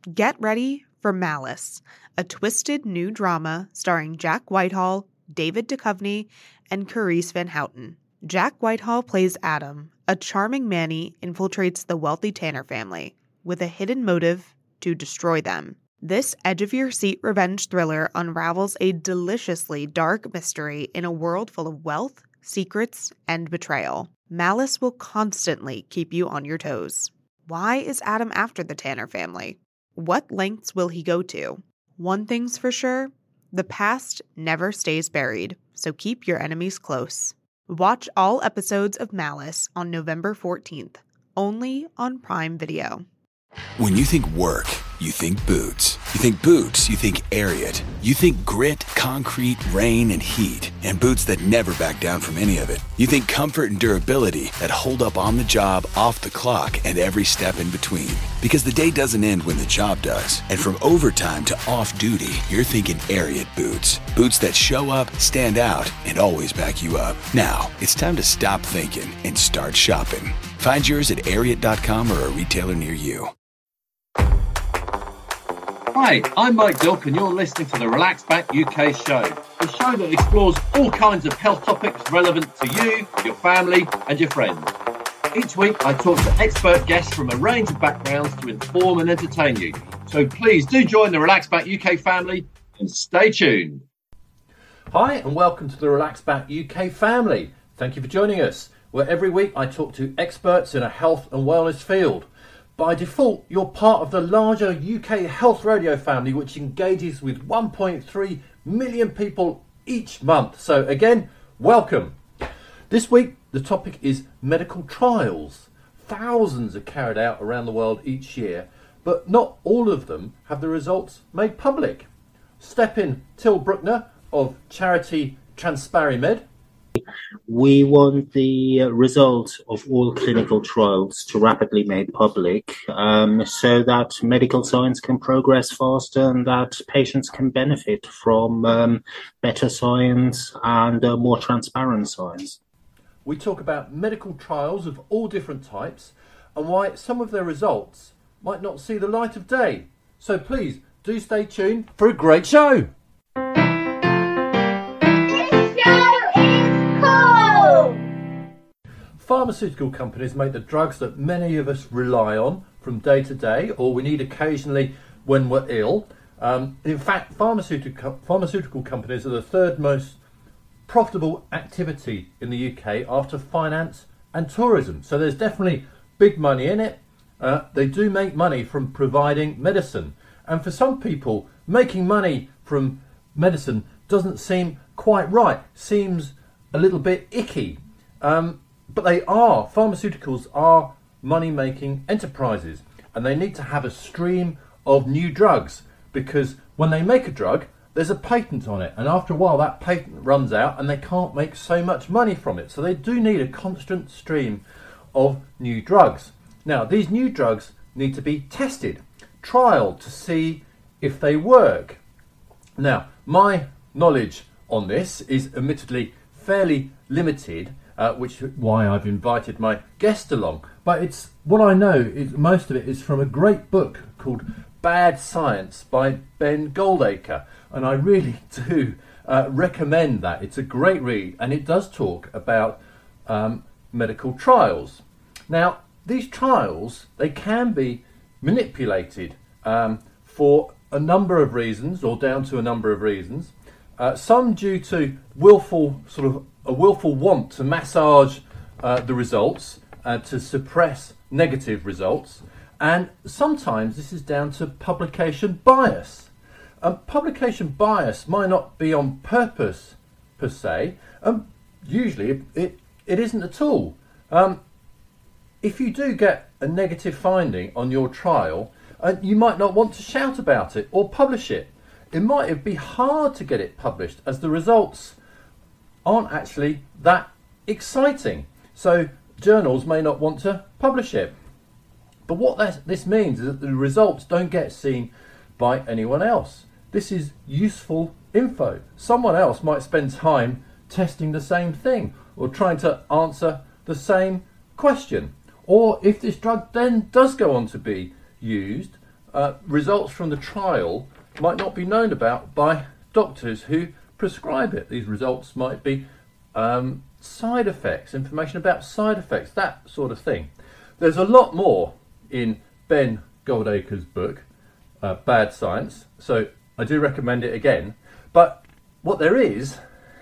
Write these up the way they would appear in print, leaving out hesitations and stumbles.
Get ready for Malice, a twisted new drama starring Jack Whitehall, David Duchovny, and Carice Van Houten. Jack Whitehall plays Adam, a charming Manny infiltrates the wealthy Tanner family with a hidden motive to destroy them. This edge-of-your-seat revenge thriller unravels a deliciously dark mystery in a world full of wealth, secrets, and betrayal. Malice will constantly keep you on your toes. Why is Adam after the Tanner family? What lengths will he go to? One thing's for sure, the past never stays buried, so keep your enemies close. Watch all episodes of Malice on November 14th, only on Prime Video. When you think work, you think boots. You think boots, you think Ariat. You think grit, concrete, rain, and heat. And boots that never back down from any of it. You think comfort and durability that hold up on the job, off the clock, and every step in between. Because the day doesn't end when the job does. And from overtime to off-duty, you're thinking Ariat boots. Boots that show up, stand out, and always back you up. Now, it's time to stop thinking and start shopping. Find yours at Ariat.com or a retailer near you. Hi, I'm Mike Dilk and you're listening to the Relax Back UK show, the show that explores all kinds of health topics relevant to you, your family and your friends. Each week I talk to expert guests from a range of backgrounds to inform and entertain you. So please do join the Relax Back UK family and stay tuned. Hi and welcome to the Relax Back UK family. Thank you for joining us, where every week I talk to experts in a health and wellness field. By default, you're part of the larger UK health radio family, which engages with 1.3 million people each month. So again, welcome. This week, the topic is medical trials. Thousands are carried out around the world each year, but not all of them have the results made public. Step in Till Bruckner of charity TransparyMed. We want the result of all clinical trials to rapidly made public so that medical science can progress faster and that patients can benefit from better science and more transparent science. We talk about medical trials of all different types and why some of their results might not see the light of day. So please do stay tuned for a great show. Pharmaceutical companies make the drugs that many of us rely on from day to day, or we need occasionally when we're ill. In fact, pharmaceutical companies are the third most profitable activity in the UK after finance and tourism. So there's definitely big money in it. They do make money from providing medicine. And for some people, making money from medicine doesn't seem quite right, seems a little bit icky. But pharmaceuticals are money-making enterprises, and they need to have a stream of new drugs, because when they make a drug, there's a patent on it, and after a while that patent runs out and they can't make so much money from it. So they do need a constant stream of new drugs. Now, these new drugs need to be tested, trialed to see if they work. Now, my knowledge on this is admittedly fairly limited, which is why I've invited my guest along. But it's what I know is most of it is from a great book called Bad Science by Ben Goldacre, and I really do recommend that. It's a great read, and it does talk about medical trials. Now, these trials, they can be manipulated for a number of reasons, or down to a number of reasons. Some due to willful want to massage the results, to suppress negative results, and sometimes this is down to publication bias. Publication bias might not be on purpose per se. Usually it isn't at all. If you do get a negative finding on your trial, you might not want to shout about it or publish it. It might be hard to get it published as the results aren't actually that exciting. So journals may not want to publish it. But what this means is that the results don't get seen by anyone else. This is useful info. Someone else might spend time testing the same thing or trying to answer the same question. Or if this drug then does go on to be used, results from the trial might not be known about by doctors who prescribe it. These results might be side effects, information about side effects, that sort of thing. There's a lot more in Ben Goldacre's book, Bad Science, so I do recommend it again. But what there is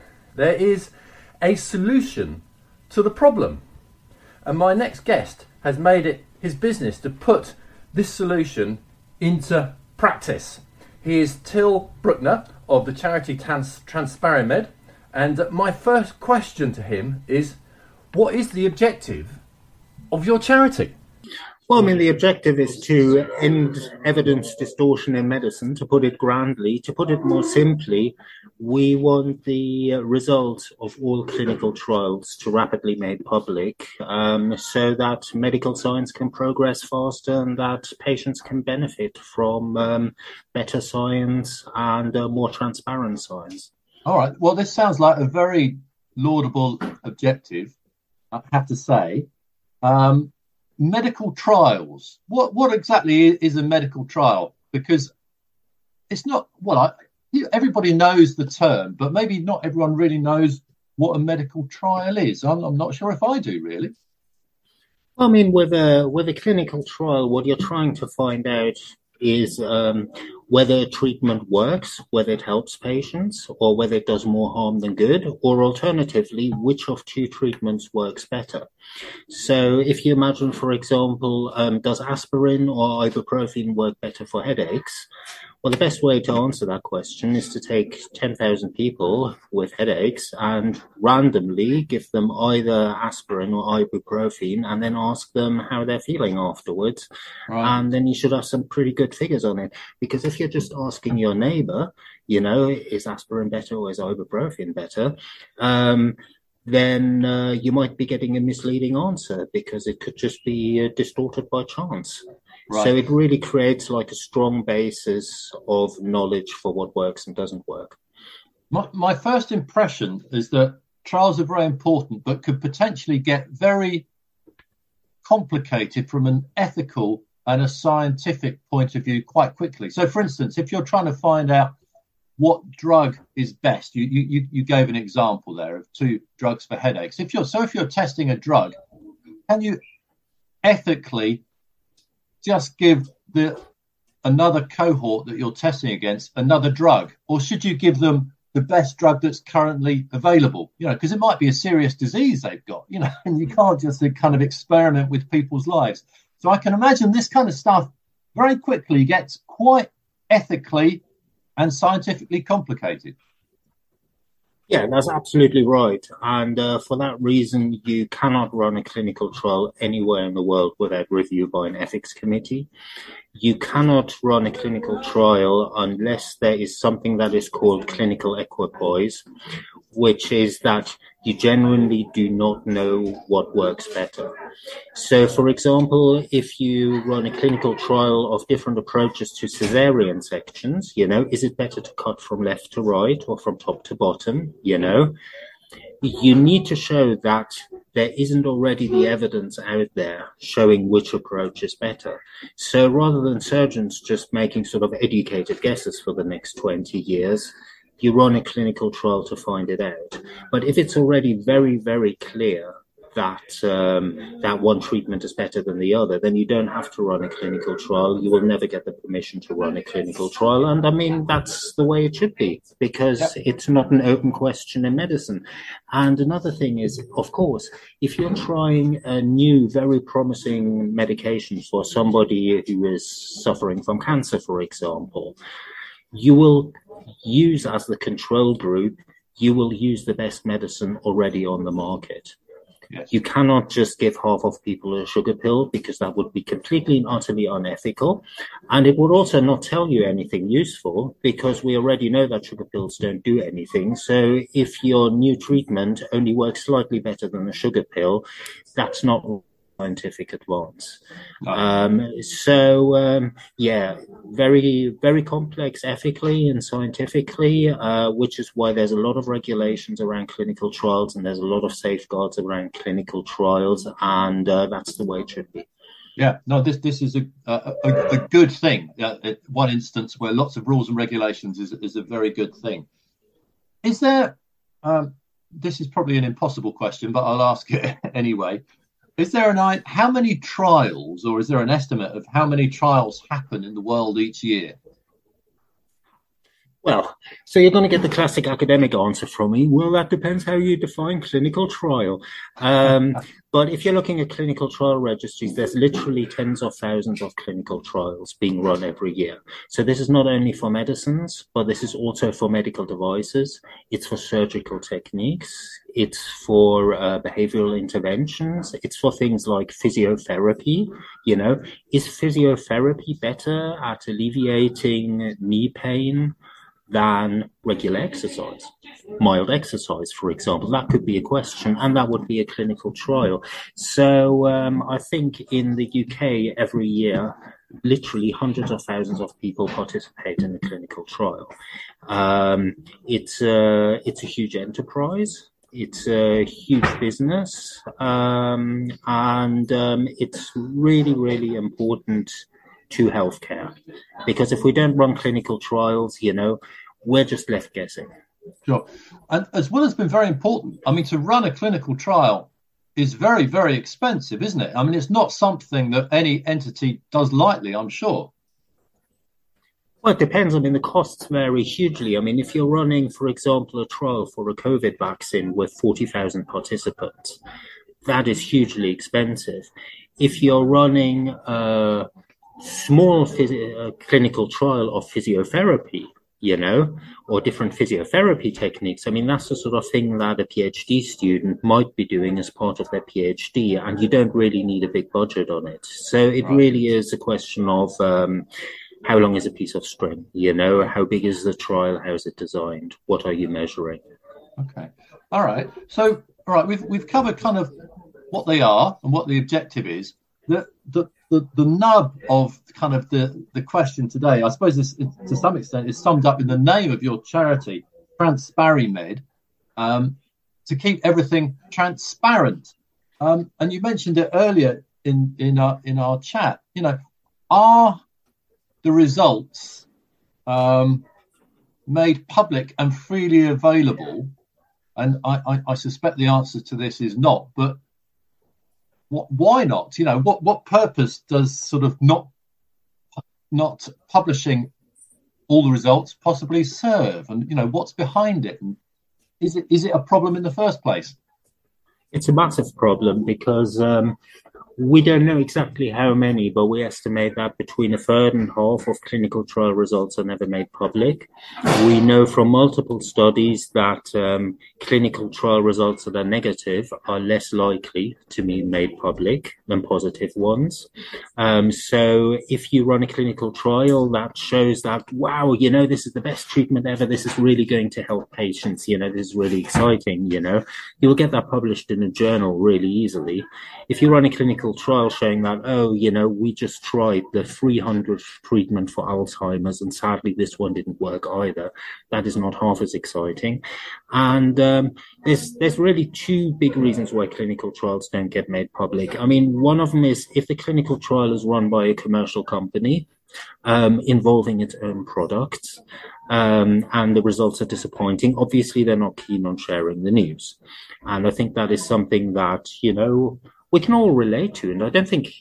a solution to the problem. And my next guest has made it his business to put this solution into practice. He is Till Bruckner of the charity Transparimed. And my first question to him is, what is the objective of your charity? Well, I mean, the objective is to end evidence distortion in medicine, to put it grandly. To put it more simply, we want the results of all clinical trials to rapidly made public, so that medical science can progress faster and that patients can benefit from better science and more transparent science. All right. Well, this sounds like a very laudable objective, I have to say. Medical trials. What exactly is a medical trial? Because it's not, everybody knows the term, but maybe not everyone really knows what a medical trial is. I'm not sure if I do, really. I mean, with a clinical trial, what you're trying to find out is whether a treatment works, whether it helps patients, or whether it does more harm than good, or alternatively, which of two treatments works better. So if you imagine, for example, does aspirin or ibuprofen work better for headaches? Well, the best way to answer that question is to take 10,000 people with headaches and randomly give them either aspirin or ibuprofen and then ask them how they're feeling afterwards. Right. And then you should have some pretty good figures on it. Because if you're just asking your neighbor, is aspirin better or is ibuprofen better? Then you might be getting a misleading answer because it could just be distorted by chance. Right. So it really creates like a strong basis of knowledge for what works and doesn't work. My first impression is that trials are very important, but could potentially get very complicated from an ethical and a scientific point of view quite quickly. So, for instance, if you're trying to find out what drug is best, you gave an example there of two drugs for headaches. If you're testing a drug, can you ethically just give another cohort that you're testing against another drug, or should you give them the best drug that's currently available? Because it might be a serious disease they've got, and you can't just kind of experiment with people's lives. So I can imagine this kind of stuff very quickly gets quite ethically and scientifically complicated. Yeah, that's absolutely right. And for that reason, you cannot run a clinical trial anywhere in the world without review by an ethics committee. You cannot run a clinical trial unless there is something that is called clinical equipoise, which is that you genuinely do not know what works better. So, for example, if you run a clinical trial of different approaches to cesarean sections, is it better to cut from left to right or from top to bottom? You need to show that there isn't already the evidence out there showing which approach is better. So rather than surgeons just making sort of educated guesses for the next 20 years, you run a clinical trial to find it out. But if it's already very, very clear that one treatment is better than the other, then you don't have to run a clinical trial. You will never get the permission to run a clinical trial. And I mean, that's the way it should be, because It's not an open question in medicine. And another thing is, of course, if you're trying a new, very promising medication for somebody who is suffering from cancer, for example, you will use as the control group, you will use the best medicine already on the market. Yes. You cannot just give half of people a sugar pill, because that would be completely and utterly unethical. And it would also not tell you anything useful, because we already know that sugar pills don't do anything. So if your new treatment only works slightly better than a sugar pill, that's not scientific advance. Very, very complex ethically and scientifically, which is why there's a lot of regulations around clinical trials and there's a lot of safeguards around clinical trials, and that's the way it should be. Yeah, no, this is a good thing. One instance where lots of rules and regulations is a very good thing. Is there? This is probably an impossible question, but I'll ask it anyway. Is there how many trials, or is there an estimate of how many trials happen in the world each year? Well, so you're going to get the classic academic answer from me. Well, that depends how you define clinical trial. But if you're looking at clinical trial registries, there's literally tens of thousands of clinical trials being run every year. So this is not only for medicines, but this is also for medical devices. It's for surgical techniques. It's for behavioral interventions. It's for things like physiotherapy. You know, is physiotherapy better at alleviating knee pain than regular exercise? Mild exercise, for example, that could be a question, and that would be a clinical trial. So I think in the UK every year, literally hundreds of thousands of people participate in a clinical trial. It's a huge enterprise. It's a huge business, and it's really, really important to healthcare, because if we don't run clinical trials, you know, we're just left guessing. Sure. And as well as being very important, I mean, to run a clinical trial is very, very expensive, isn't it? I mean, it's not something that any entity does lightly, I'm sure. Well, it depends. I mean, the costs vary hugely. I mean, if you're running, for example, a trial for a COVID vaccine with 40,000 participants, that is hugely expensive. If you're running a small clinical trial of physiotherapy, you know, or different physiotherapy techniques, I mean, that's the sort of thing that a PhD student might be doing as part of their PhD, and you don't really need a big budget on it. So it really is a question of how long is a piece of string, you know, how big is the trial, how is it designed, what are you measuring? Okay. All right. So, all right, we've covered kind of what they are and what the objective is. The nub of kind of the question today, I suppose this, to some extent, is summed up in the name of your charity, TransparyMed, to keep everything transparent. And you mentioned it earlier in our chat. You know, are the results made public and freely available? And I suspect the answer to this is not, but why not? You know, what purpose does sort of not publishing all the results possibly serve? And, you know, what's behind it? And is it a problem in the first place? It's a massive problem because we don't know exactly how many, but we estimate that between a third and half of clinical trial results are never made public. We know from multiple studies that clinical trial results that are negative are less likely to be made public than positive ones. So if you run a clinical trial that shows that, wow, you know, this is the best treatment ever, this is really going to help patients, you know, this is really exciting, you know, you'll get that published in a journal really easily. If you run a clinical trial showing that, oh, you know, we just tried the 300th treatment for Alzheimer's and sadly this one didn't work either, that is not half as exciting. And there's really two big reasons why clinical trials don't get made public. I mean, one of them is if the clinical trial is run by a commercial company involving its own products, and the results are disappointing, obviously they're not keen on sharing the news. And I think that is something that, you know, we can all relate to, and I don't think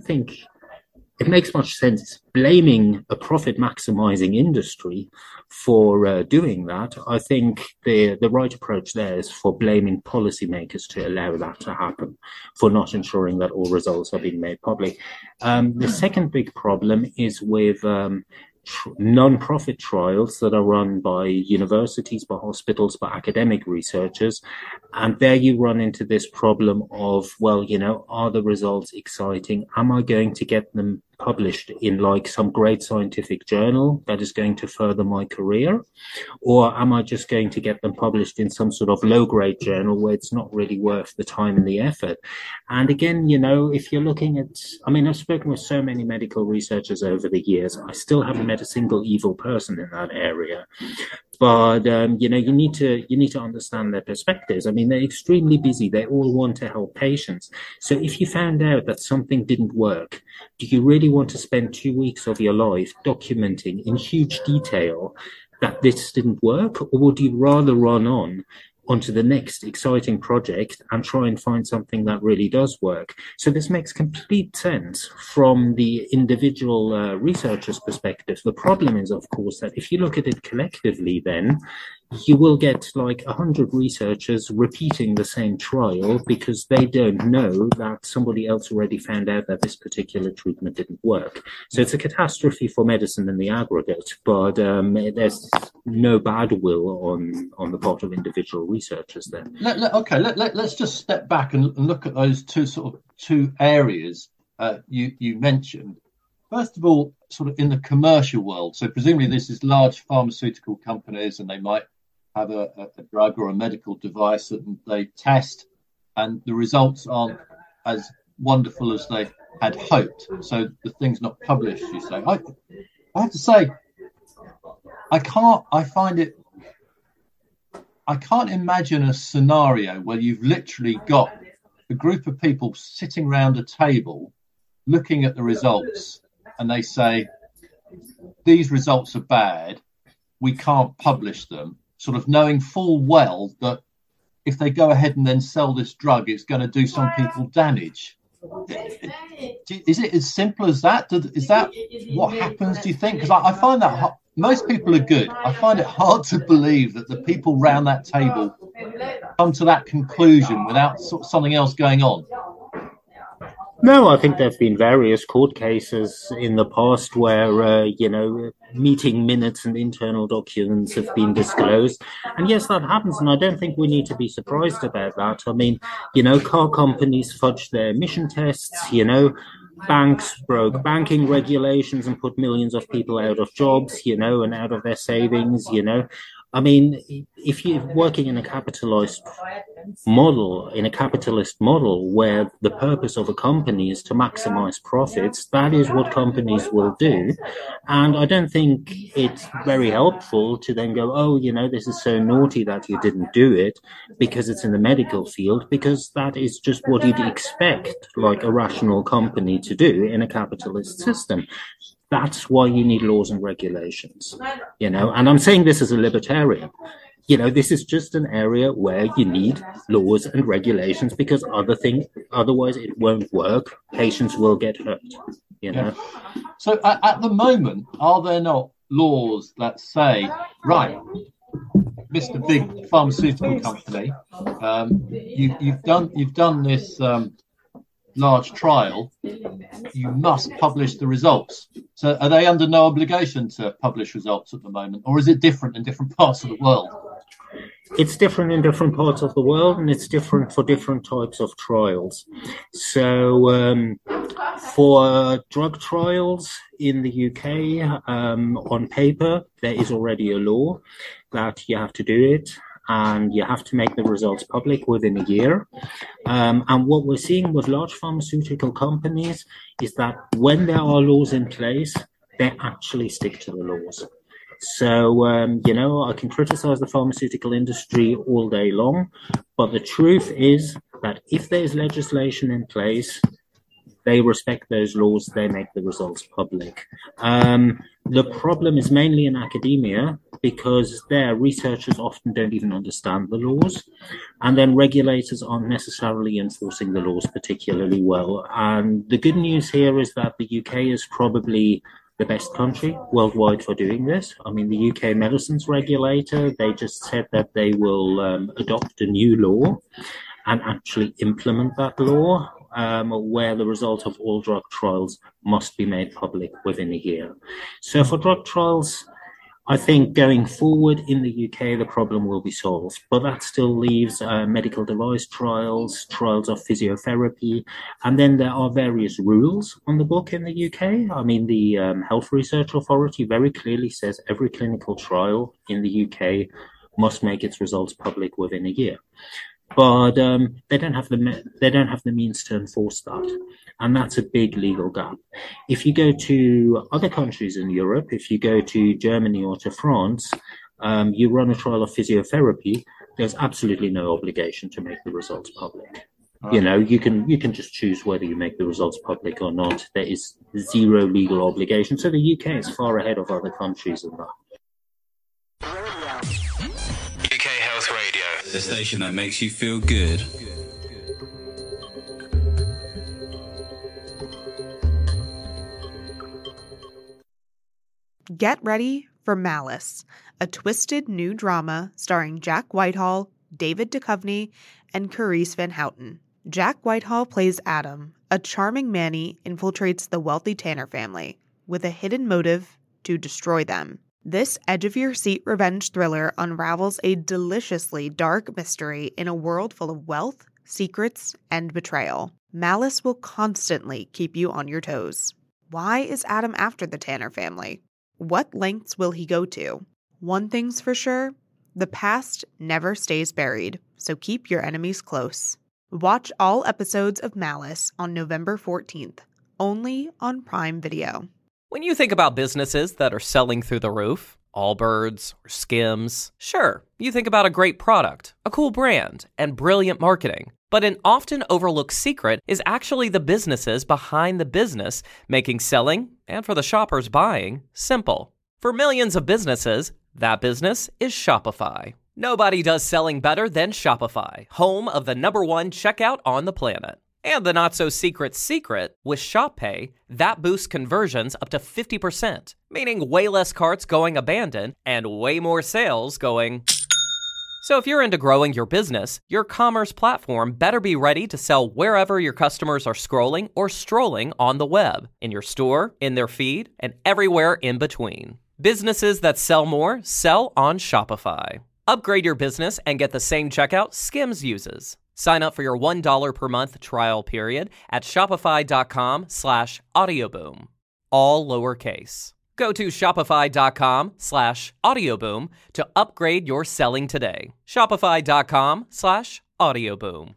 it makes much sense blaming a profit-maximizing industry for doing that. I think the right approach there is for blaming policymakers to allow that to happen, for not ensuring that all results are being made public. The second big problem is with non-profit trials that are run by universities, by hospitals, by academic researchers. And there you run into this problem of, well, you know, are the results exciting? Am I going to get them published in like some great scientific journal that is going to further my career? Or am I just going to get them published in some sort of low-grade journal where it's not really worth the time and the effort? And again, you know, if you're looking at, I mean, I've spoken with so many medical researchers over the years, I still haven't met a single evil person in that area. But you need to understand their perspectives. I mean, they're extremely busy. They all want to help patients. So if you found out that something didn't work, do you really want to spend 2 weeks of your life documenting in huge detail that this didn't work, or would you rather run onto the next exciting project and try and find something that really does work? So this makes complete sense from the individual researcher's perspective. The problem is, of course, that if you look at it collectively, then you will get like 100 researchers repeating the same trial because they don't know that somebody else already found out that this particular treatment didn't work. So it's a catastrophe for medicine in the aggregate, but there's no bad will on the part of individual researchers there. Let's just step back and look at those two areas you mentioned. First of all, sort of in the commercial world, so presumably this is large pharmaceutical companies, and they might have a drug or a medical device that they test, and the results aren't as wonderful as they had hoped. So the thing's not published, you say. I have to say, I can't imagine a scenario where you've literally got a group of people sitting around a table looking at the results, and they say, these results are bad, we can't publish them, sort of knowing full well that if they go ahead and then sell this drug, it's going to do some people damage. Is it as simple as that? Is that what happens, do you think? Because I find that most people are good. I find it hard to believe that the people around that table come to that conclusion without something else going on. No, I think there have been various court cases in the past where, meeting minutes and internal documents have been disclosed. And yes, that happens. And I don't think we need to be surprised about that. I mean, car companies fudge their emission tests, banks broke banking regulations and put millions of people out of jobs, and out of their savings, I mean, if you're working in a capitalist model where the purpose of a company is to maximize profits, that is what companies will do. And I don't think it's very helpful to then go, oh, this is so naughty that you didn't do it because it's in the medical field, because that is just what you'd expect like a rational company to do in a capitalist system. That's why you need laws and regulations, and I'm saying this as a libertarian. This is just an area where you need laws and regulations because otherwise it won't work. Patients will get hurt, Yeah. So at the moment, are there not laws that say, right, Mr. Big Pharmaceutical Company, you've done this large trial, you must publish the results. So are they under no obligation to publish results at the moment, or is it different in different parts of the world? It's different in different parts of the world, and it's different for different types of trials. So for drug trials in the UK, on paper, there is already a law that you have to do it, and you have to make the results public within a year. And what we're seeing with large pharmaceutical companies is that when there are laws in place, they actually stick to the laws. So, I can criticize the pharmaceutical industry all day long, but the truth is that if there's legislation in place, they respect those laws, they make the results public. The problem is mainly in academia because their researchers often don't even understand the laws, and then regulators aren't necessarily enforcing the laws particularly well. And the good news here is that the UK is probably the best country worldwide for doing this. I mean, the UK medicines regulator, they just said that they will adopt a new law and actually implement that law, where the result of all drug trials must be made public within a year. So for drug trials, I think going forward in the UK, the problem will be solved, but that still leaves medical device trials, trials of physiotherapy, and then there are various rules on the book in the UK. I mean, the Health Research Authority very clearly says every clinical trial in the UK must make its results public within a year. But they don't have the means to enforce that, and that's a big legal gap. If you go to other countries in Europe, if you go to Germany or to France, You run a trial of physiotherapy, there's absolutely no obligation to make the results public. Right. You know, you can just choose whether you make the results public or not. There is zero legal obligation. So the UK is far ahead of other countries in that. UK Health Radio, the station that makes you feel good. Get ready for Malice, a twisted new drama starring Jack Whitehall, David Duchovny, and Carice Van Houten. Jack Whitehall plays Adam, a charming Manny infiltrates the wealthy Tanner family with a hidden motive to destroy them. This edge-of-your-seat revenge thriller unravels a deliciously dark mystery in a world full of wealth, secrets, and betrayal. Malice will constantly keep you on your toes. Why is Adam after the Tanner family? What lengths will he go to? One thing's for sure, the past never stays buried, so keep your enemies close. Watch all episodes of Malice on November 14th, only on Prime Video. When you think about businesses that are selling through the roof, Allbirds or Skims, sure, you think about a great product, a cool brand, and brilliant marketing. But an often overlooked secret is actually the businesses behind the business, making selling, and for the shoppers buying, simple. For millions of businesses, that business is Shopify. Nobody does selling better than Shopify, home of the #1 checkout on the planet. And the not-so-secret secret, with Shop Pay, that boosts conversions up to 50%, meaning way less carts going abandoned and way more sales going... So if you're into growing your business, your commerce platform better be ready to sell wherever your customers are scrolling or strolling on the web, in your store, in their feed, and everywhere in between. Businesses that sell more sell on Shopify. Upgrade your business and get the same checkout Skims uses. Sign up for your $1 per month trial period at shopify.com/audioboom. All lowercase. Go to shopify.com/audioboom to upgrade your selling today. Shopify.com/audioboom.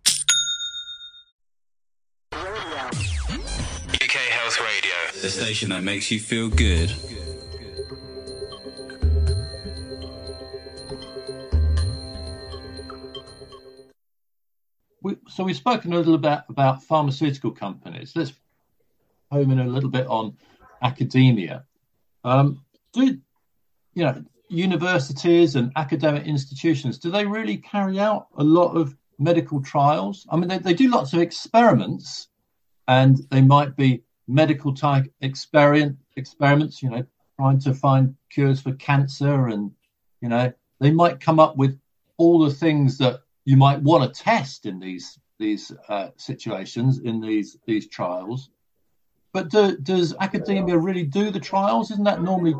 UK Health Radio, the station that makes you feel good. So we've spoken a little bit about pharmaceutical companies. Let's home in a little bit on academia. Universities and academic institutions, do they really carry out a lot of medical trials? I mean, they do lots of experiments, and they might be medical type experiments, trying to find cures for cancer, and, they might come up with all the things that you might want to test in these situations, in these trials. But does academia really do the trials? Isn't that normally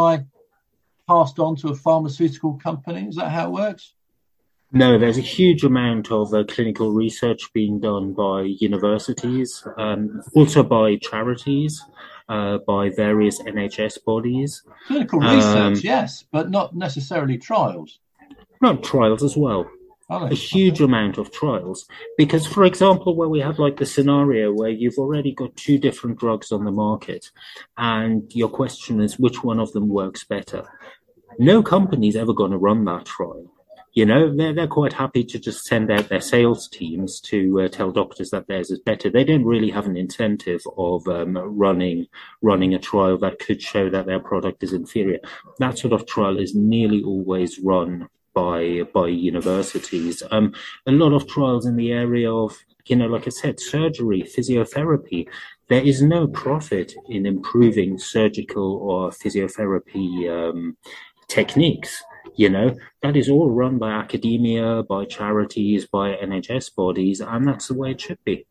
passed on to a pharmaceutical company? Is that how it works? No, there's a huge amount of clinical research being done by universities, also by charities, by various NHS bodies. Clinical research, yes, but not necessarily trials. Not trials as well. A huge amount of trials, because, for example, where we have like the scenario where you've already got 2 different drugs on the market, and your question is which one of them works better. No company's ever going to run that trial. They're quite happy to just send out their sales teams to tell doctors that theirs is better. They don't really have an incentive of running a trial that could show that their product is inferior. That sort of trial is nearly always run by universities. A lot of trials in the area of, like I said, surgery, physiotherapy. There is no profit in improving surgical or physiotherapy techniques. That is all run by academia, by charities, by NHS bodies, and that's the way it should be.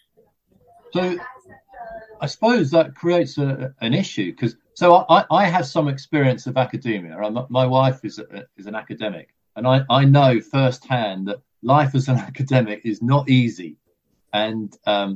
So I suppose that creates an issue, because I have some experience of academia. My wife is an academic, and I know firsthand that life as an academic is not easy, and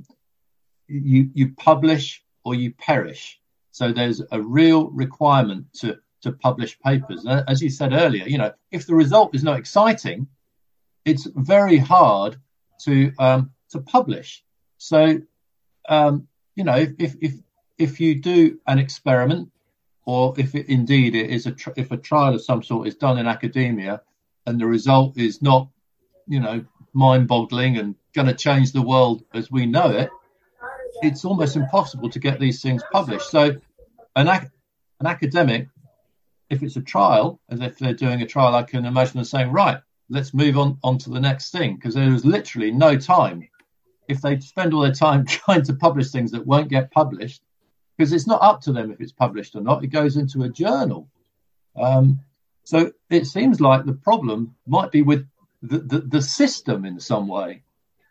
you publish or you perish. So there's a real requirement to publish papers. As you said earlier, if the result is not exciting, it's very hard to publish. So if you do an experiment or if it indeed it is if a trial of some sort is done in academia and the result is not, mind-boggling and going to change the world as we know it, it's almost impossible to get these things published. So an academic, if it's a trial, as if they're doing a trial, I can imagine them saying, right, let's move on to the next thing, because there is literally no time. If they spend all their time trying to publish things that won't get published, because it's not up to them if it's published or not, it goes into a journal. So it seems like the problem might be with the system in some way.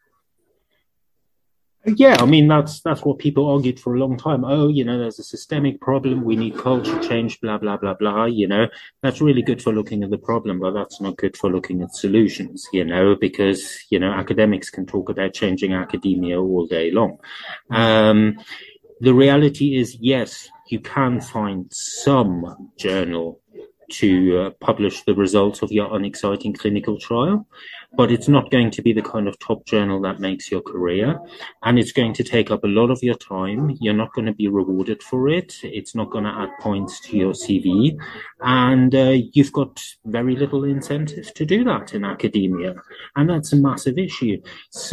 Yeah, I mean, that's what people argued for a long time. Oh, there's a systemic problem. We need culture change, blah, blah, blah, blah. That's really good for looking at the problem, but that's not good for looking at solutions, because, academics can talk about changing academia all day long. The reality is, yes, you can find some journal to publish the results of your unexciting clinical trial, but it's not going to be the kind of top journal that makes your career, and it's going to take up a lot of your time. You're not going to be rewarded for it. It's not going to add points to your CV, and you've got very little incentive to do that in academia, and that's a massive issue.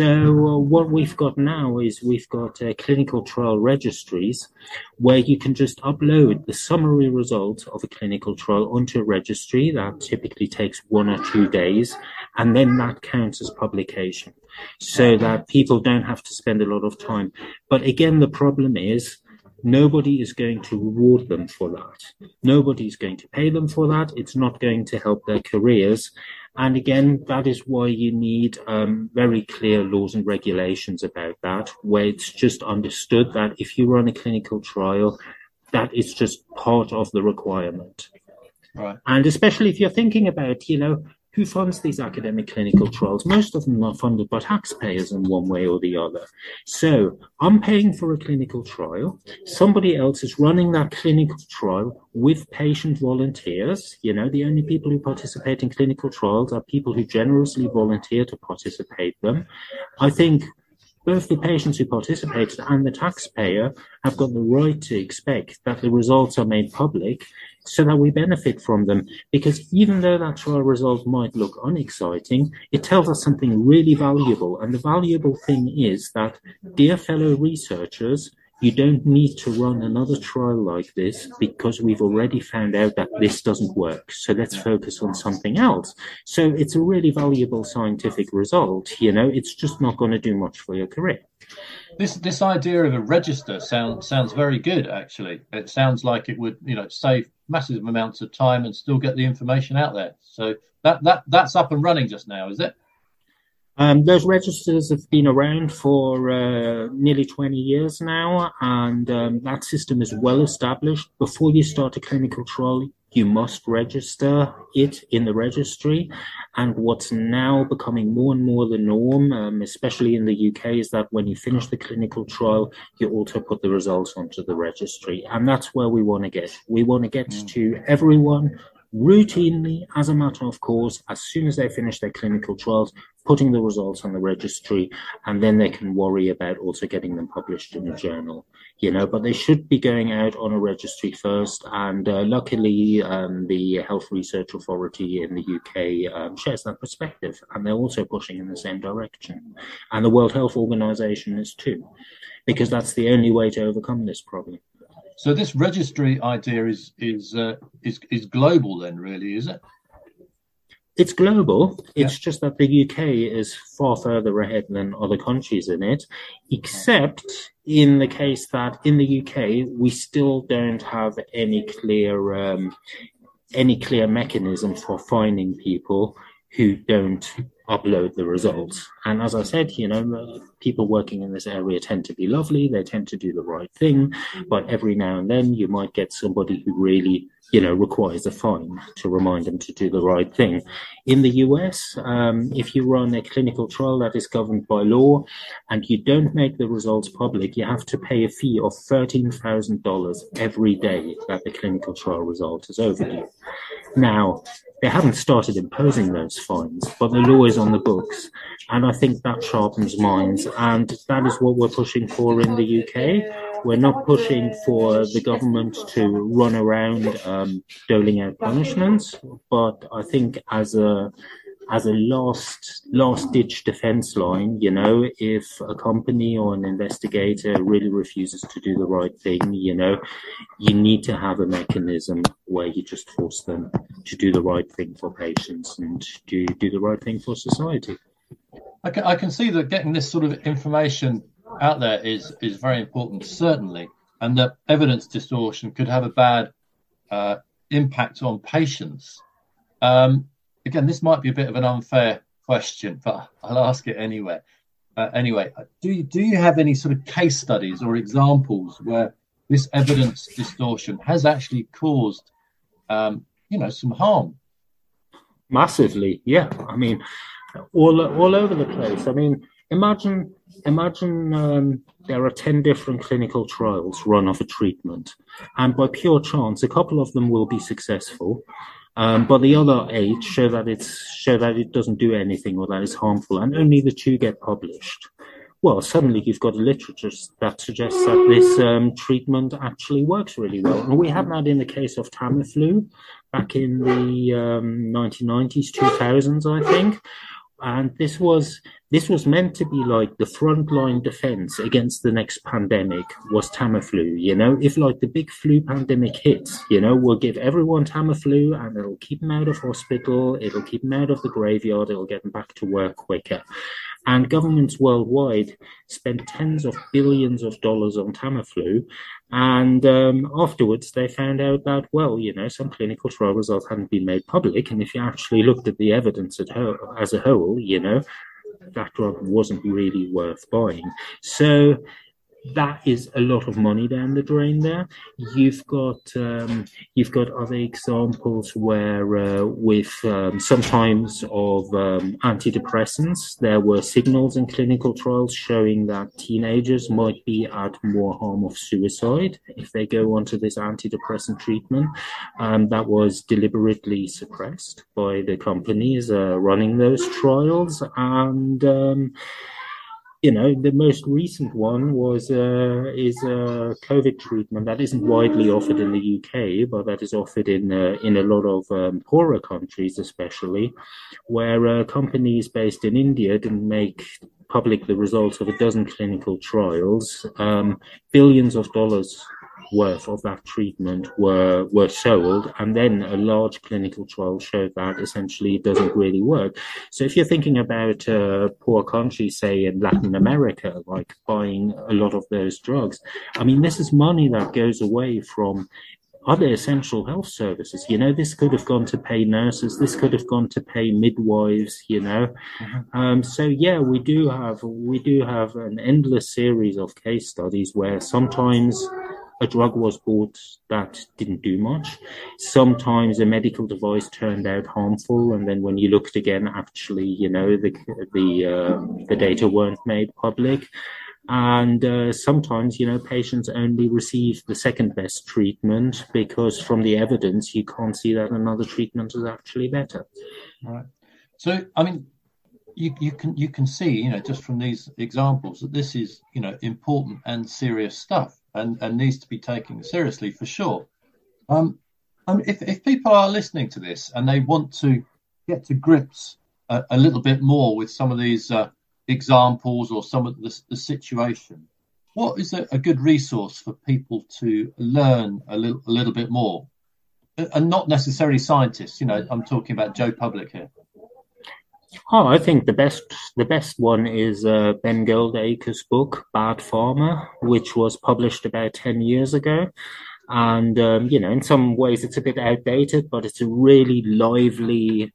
So what we've got now is we've got clinical trial registries where you can just upload the summary results of a clinical trial onto a registry. That typically takes 1 or 2 days, and then that counts as publication, so that people don't have to spend a lot of time. But again, the problem is nobody is going to reward them for that. Nobody's going to pay them for that. It's not going to help their careers. And again, that is why you need very clear laws and regulations about that, where it's just understood that if you run a clinical trial, that is just part of the requirement. Right. And especially if you're thinking about, who funds these academic clinical trials? Most of them are funded by taxpayers in one way or the other. So I'm paying for a clinical trial. Somebody else is running that clinical trial with patient volunteers. The only people who participate in clinical trials are people who generously volunteer to participate them. I think both the patients who participated and the taxpayer have got the right to expect that the results are made public so that we benefit from them. Because even though that trial result might look unexciting, it tells us something really valuable. And the valuable thing is that, dear fellow researchers, you don't need to run another trial like this because we've already found out that this doesn't work. So let's focus on something else. So it's a really valuable scientific result. It's just not going to do much for your career. This idea of a register sounds very good, actually. It sounds like it would, save massive amounts of time and still get the information out there. So that's up and running just now, is it? Those registers have been around for nearly 20 years now, and that system is well established. Before you start a clinical trial, you must register it in the registry. And what's now becoming more and more the norm, especially in the UK, is that when you finish the clinical trial, you also put the results onto the registry. And that's where we want to get. We want to get to everyone routinely, as a matter of course, as soon as they finish their clinical trials, putting the results on the registry, and then they can worry about also getting them published in a journal. But they should be going out on a registry first, and luckily the Health Research Authority in the UK shares that perspective, and they're also pushing in the same direction. And the World Health Organization is too, because that's the only way to overcome this problem. So this registry idea is global then, really, is it? It's global. It's just that the UK is far further ahead than other countries in it, except in the case that in the UK, we still don't have any clear mechanism for finding people who don't upload the results. And as I said, people working in this area tend to be lovely. They tend to do the right thing. But every now and then you might get somebody who really, requires a fine to remind them to do the right thing. In the US, if you run a clinical trial that is governed by law and you don't make the results public, you have to pay a fee of $13,000 every day that the clinical trial result is overdue. Now, they haven't started imposing those fines, but the law is on the books. And I think that sharpens minds. And that is what we're pushing for in the UK. We're not pushing for the government to run around doling out punishments, but I think as a last ditch defense line, if a company or an investigator really refuses to do the right thing, you need to have a mechanism where you just force them to do the right thing for patients and do the right thing for society. I can see that getting this sort of information out there is very important, certainly, and that evidence distortion could have a bad impact on patients. Again, this might be a bit of an unfair question, but I'll ask it anyway. Do you have any sort of case studies or examples where this evidence distortion has actually caused, some harm? Massively, yeah. I mean, all over the place. I mean, imagine there are 10 different clinical trials run of a treatment, and by pure chance, a couple of them will be successful. But the other 8 show that it doesn't do anything or that it's harmful, and only the 2 get published. Well, suddenly you've got a literature that suggests that this treatment actually works really well. And we had that in the case of Tamiflu back in the 1990s, 2000s, I think. And this was meant to be like the frontline defense against the next pandemic was Tamiflu. If like the big flu pandemic hits, we'll give everyone Tamiflu and it'll keep them out of hospital, it'll keep them out of the graveyard, it'll get them back to work quicker. And governments worldwide spent tens of billions of dollars on Tamiflu. And afterwards, they found out that, some clinical trial results hadn't been made public. And if you actually looked at the evidence as a whole, that drug wasn't really worth buying. So that is a lot of money down the drain there. You've got other examples where with sometimes of antidepressants, there were signals in clinical trials showing that teenagers might be at more harm of suicide if they go onto this antidepressant treatment. That was deliberately suppressed by the companies running those trials. And the most recent one is a COVID treatment that isn't widely offered in the UK, but that is offered in a lot of poorer countries, especially, where companies based in India didn't make public the results of a dozen clinical trials. Billions of dollars worth of that treatment were sold, and then a large clinical trial showed that essentially it doesn't really work. So if you're thinking about poor countries, say in Latin America, like buying a lot of those drugs, I mean, this is money that goes away from other essential health services. This could have gone to pay nurses, this could have gone to pay midwives, So yeah, we do have an endless series of case studies where sometimes a drug was bought that didn't do much. Sometimes a medical device turned out harmful, and then when you looked again, actually, the data weren't made public. And sometimes, patients only receive the second best treatment because from the evidence, you can't see that another treatment is actually better. All right. So, I mean, you can see, just from these examples that this is, important and serious stuff. And needs to be taken seriously for sure. If people are listening to this and they want to get to grips a little bit more with some of these examples or some of the situation, what is a good resource for people to learn a little bit more? And not necessarily scientists. I'm talking about Joe Public here. Oh, I think the best one is Ben Goldacre's book, Bad Pharma, which was published about 10 years ago. And, in some ways it's a bit outdated, but it's a really lively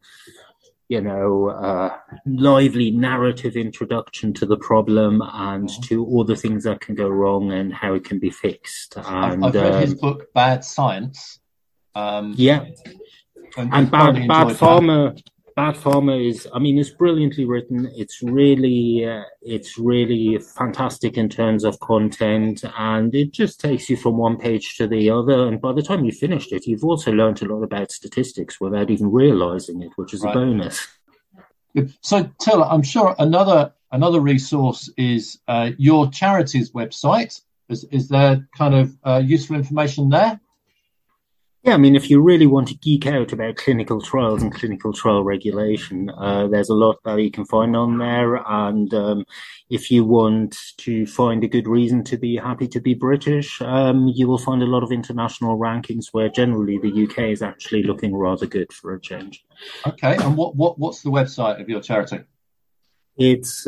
narrative introduction to to the and to all the things that can go wrong and how it can be fixed. And I've read his book, Bad Science. Yeah. And Bad Pharma. Bad Pharma is, it's brilliantly written. It's really fantastic in terms of content, and it just takes you from one page to the other. And by the time you finished it, you've also learned a lot about statistics without even realizing it, which is a bonus. So, Till, I'm sure another resource is your charity's website, Is there kind of useful information there? Yeah, I mean, if you really want to geek out about clinical trials and clinical trial regulation, there's a lot that you can find on there. And if you want to find a good reason to be happy to be British, you will find a lot of international rankings where generally the UK is actually looking rather good for a change. Okay, and what's the website of your charity? It's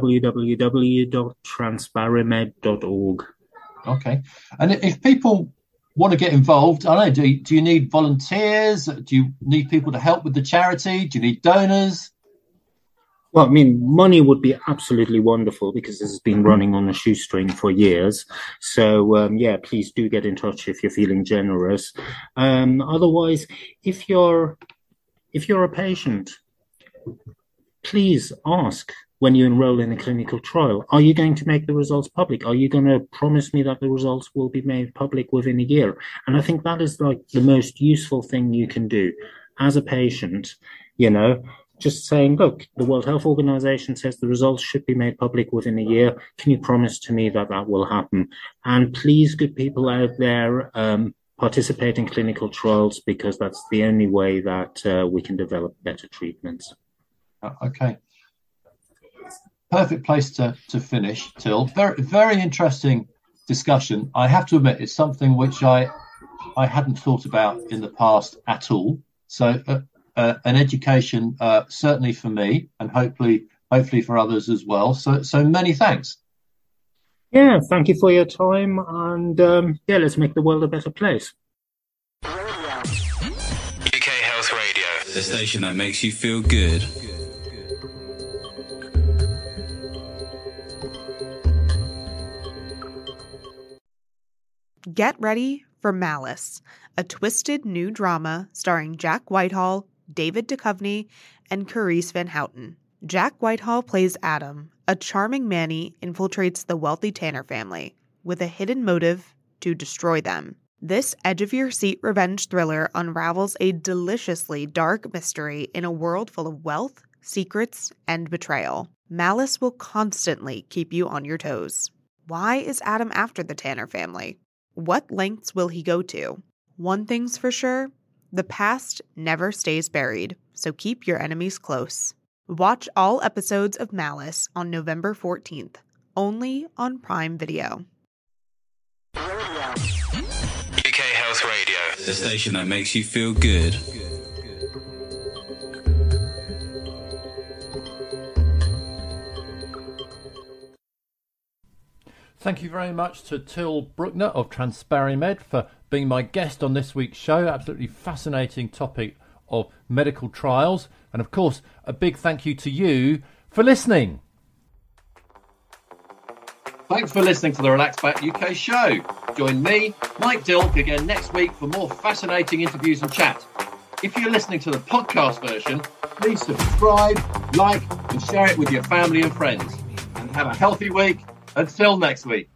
www.transparimed.org. Okay, and if people want to get involved, I don't know, do you need volunteers? Do you need people to help with the charity? Do you need donors? Well, I mean, money would be absolutely wonderful because this has been running on a shoestring for years. So, yeah, please do get in touch if you're feeling generous. Otherwise, if you're a patient, please ask when you enroll in a clinical trial, are you going to make the results public? Are you going to promise me that the results will be made public within a year? And I think that is like the most useful thing you can do as a patient, just saying, look, the World Health Organization says the results should be made public within a year. Can you promise to me that that will happen? And please, good people out there, participate in clinical trials because that's the only way that we can develop better treatments. Okay. Perfect place to finish, Till. Very, very interesting discussion. I have to admit, it's something which I hadn't thought about in the past at all. So an education certainly for me, and hopefully for others as well. So many thanks. Yeah, thank you for your time, and let's make the world a better place. UK Health Radio, the station that makes you feel good. Get ready for Malice, a twisted new drama starring Jack Whitehall, David Duchovny, and Carice Van Houten. Jack Whitehall plays Adam, a charming Manny infiltrates the wealthy Tanner family with a hidden motive to destroy them. This edge-of-your-seat revenge thriller unravels a deliciously dark mystery in a world full of wealth, secrets, and betrayal. Malice will constantly keep you on your toes. Why is Adam after the Tanner family? What lengths will he go to? One thing's for sure, the past never stays buried, so keep your enemies close. Watch all episodes of Malice on November 14th, only on Prime Video. UK Health Radio, the station that makes you feel good. Thank you very much to Till Bruckner of TranspariMed for being my guest on this week's show. Absolutely fascinating topic of medical trials. And of course, a big thank you to you for listening. Thanks for listening to the Relax Back UK show. Join me, Mike Dilk, again next week for more fascinating interviews and chat. If you're listening to the podcast version, please subscribe, like, and share it with your family and friends. And have a healthy week. Until next week.